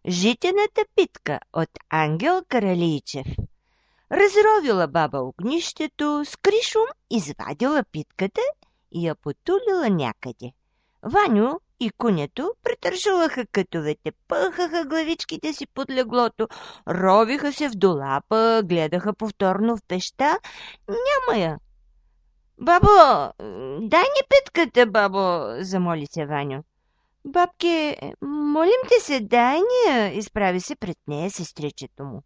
Житената питка от Ангел Каралийчев. Разровила баба огнището, с кришум извадила питката и я потулила някъде. Ваню и кунято притържуваха кътовете, пъхаха главичките си под леглото, ровиха се в долапа, гледаха повторно в пеща. Няма я. Бабо, дай ни питката, бабо, замоли се Ваню. Бабке, молим те се, дай ни я, изправи се пред нея сестричето му.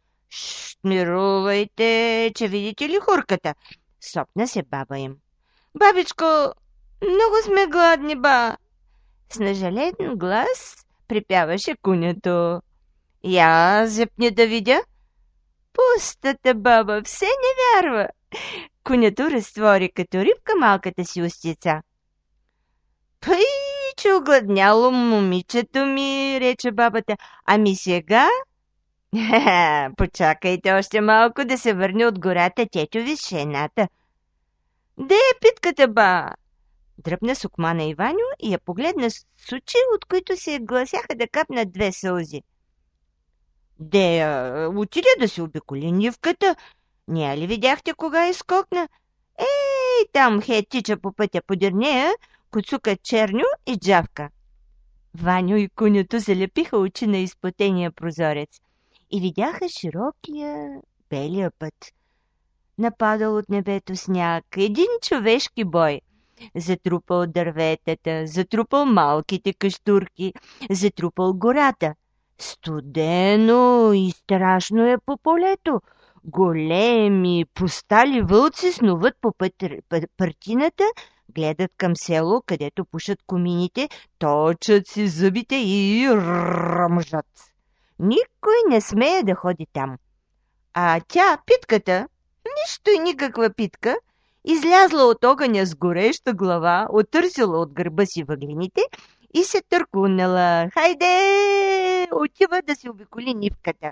Мирувайте, че видите ли хурката? Сопна се баба им. Бабичко, много сме гладни, ба. С нажален глас припяваше кунято. Я зепни да видя. Пустата баба все не вярва. Кунято разтвори като рибка малката си устица. Пъй, че огладняло момичето ми, рече бабата. Ами сега? Почакайте още малко да се върне от гората течо ви с шената. Де е питката, ба? Дръпна сукмана Иваню и я погледна с очи, от които се гласяха да капнат две сълзи. Де, отиде да се обиколи нивката. Ния ли видяхте кога изкокна? Ей, там тича по пътя подир нея, куцука черню и джавка. Ваню и кунято залепиха очи на изплатения прозорец и видяха широкия, белия път. Нападал от небето сняг, един човешки бой. Затрупал дърветата, затрупал малките каштурки, затрупал гората. Студено и страшно е по полето. Големи, постали вълци снуват по партината, гледат към село, където пушат комините, точат си зъбите и ръмжат. Никой не смее да ходи там. А тя, питката, нищо и никаква питка, излязла от огъня с гореща глава, отърсила от гърба си въглените и се търкунала. Хайде, отива да си обиколи нивката.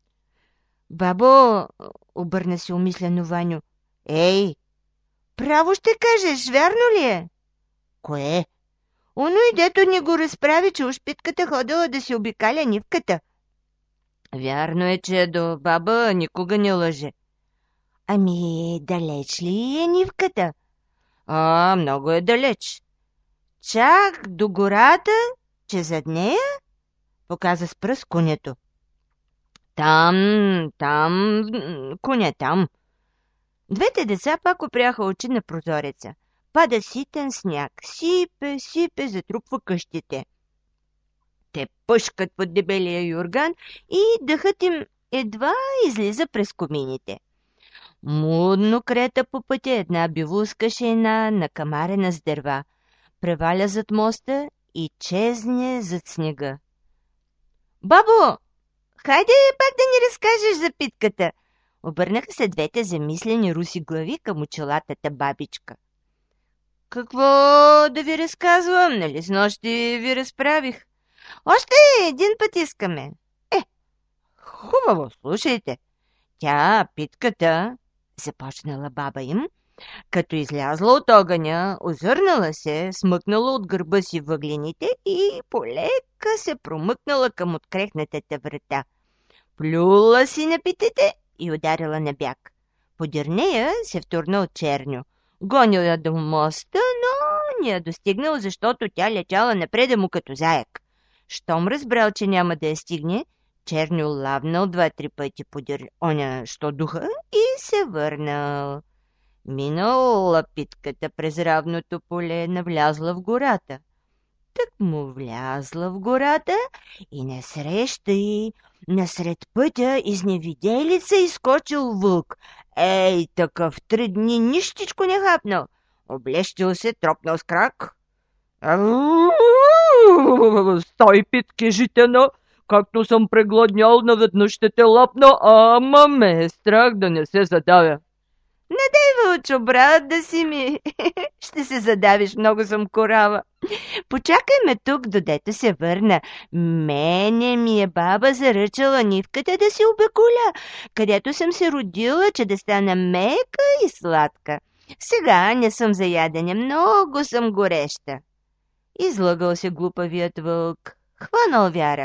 Бабо, обърна се умислено Ваню. Ей, право ще кажеш, вярно ли е? Кое? Оно и дето ни го разправи, че уж питката ходила да си обикаля нивката. Вярно е, че до баба никога не лъже. Ами, далеч ли е нивката? Много е далеч. Чак до гората, че зад нея? Показа с пръст кунято. Там, куня там. Двете деца пак опряха очи на прозореца. Пада ситен сняг, сипе, затрупва къщите. Те пъшкат под дебелия юрган и дъхът им едва излиза през комините. Мудно крета по пътя една бивулска шейна, накамарена с дърва. Преваля зад моста и чезне зад снега. Бабо, хайде пак да ни разкажеш за питката. Обърнаха се двете замислени руси глави към очелатата бабичка. Какво да ви разказвам, нали снощи ви разправих? Още един път искаме. Хубаво, слушайте. Тя, питката, започнала баба им, като излязла от огъня, озърнала се, смъкнала от гърба си въглените и полека се промъкнала към открехнатата врата. Плюла си на питите и ударила на бяг. Подир нея се втурнал черню. Гонил я до моста, но не я достигнал, защото тя летяла напреда му като заек. Щом разбрал, че няма да я стигне, черню лавнал 2-3 пъти подир оня, що духа, и се върнал. Минала питката през равното поле, навлязла в гората. Тък му влязла в гората и насреща й, насред пътя изневиделица изскочил вълк. Ей, такъв 3 дни нищичко не хапнал. Облещил се, тропнал с крак. Стой, питки, житена, както съм прегладнял, наведнъж ще те лапна, ама ме е страх да не се задавя. Не дай, вълчо, брат, да си ми. Ще се задавиш, много съм корава. Почакай ме тук, додето се върна. Мене ми е баба заръчала нивката да си обиколя, където съм се родила, че да стана мека и сладка. Сега не съм за ядене, много съм гореща. Излъгал се глупавият вълк. Хванал вяра.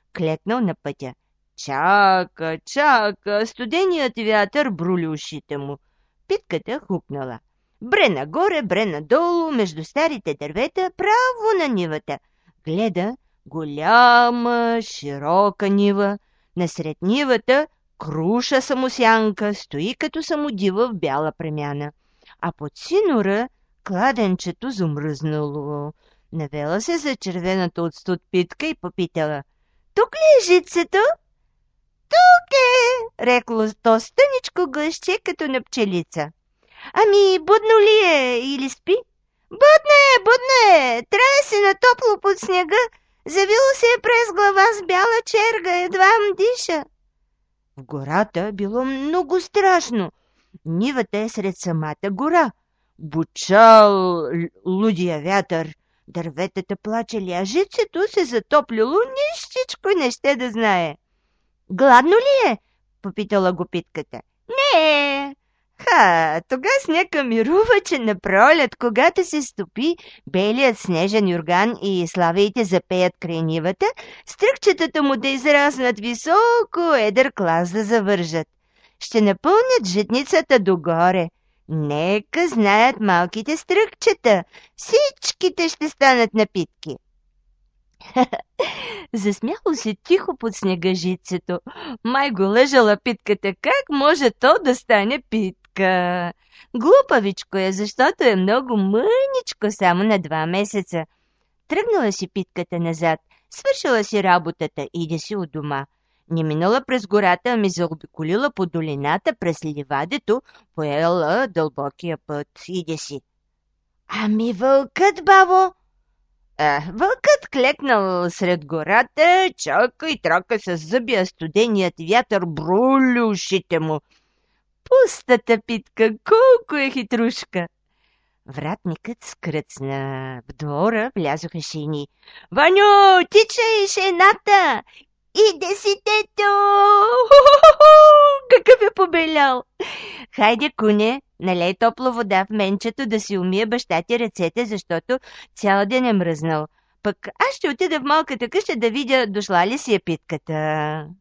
клекнал на пътя. Чака, чака, студеният вятър брули ушите му. Питката хукнала. Бре нагоре, бре надолу, между старите дървета, право на нивата. Гледа голяма, широка нива. Насред нивата круша самосянка, стои като самодива в бяла премяна. А под синора кладенчето замръзнало. Навела се за червената от студ Питка и попитала. Тук ли е жицето? Тук е, рекло то стъничко гласче като на пчелица. Ами, будно ли е или спи? Будно е, трае се на топло под снега, завило се е през глава с бяла черга, едва диша. В гората било много страшно. Нивата е сред самата гора. Бучал лудия вятър, дърветата плачели, а жицето се затоплило, нищичко не ще да знае. Гладно ли е? Попитала го Питката. Не. Тога сняга мирува, че на пролет, когато се стопи белият снежен юрган и славеите запеят край нивата, стръкчетата му да израснат високо, едър клас да завържат. Ще напълнят житницата догоре. Нека знаят малките стръкчета. Всичките ще станат напитки. Засмяло се тихо под снега жицето. Май го лъжала Питката. Как може то да стане питка? Глупавичко е, защото е много мъничко, само на 2 месеца. Тръгнала си Питката назад, свършила си работата, иде си от дома. Не минала през гората, ами заобиколила по долината през ливадето, поела дълбокия път, иде си. Ами вълкът, бабо! Вълкът клекнал сред гората, чака и трака с зъби, а студеният вятър брули ушите му. Пустата Питка, колко е хитрушка! Вратникът скръцна. В двора влязоха шейни. Ваню, тичай, шейната! Иде си, тето! Какъв е побелял! Хайде, куне, налей топла вода в менчето да си умие баща ти ръцете, защото цял ден е мръзнал. Пък аз ще отида в малката къща да видя дошла ли си е Питката.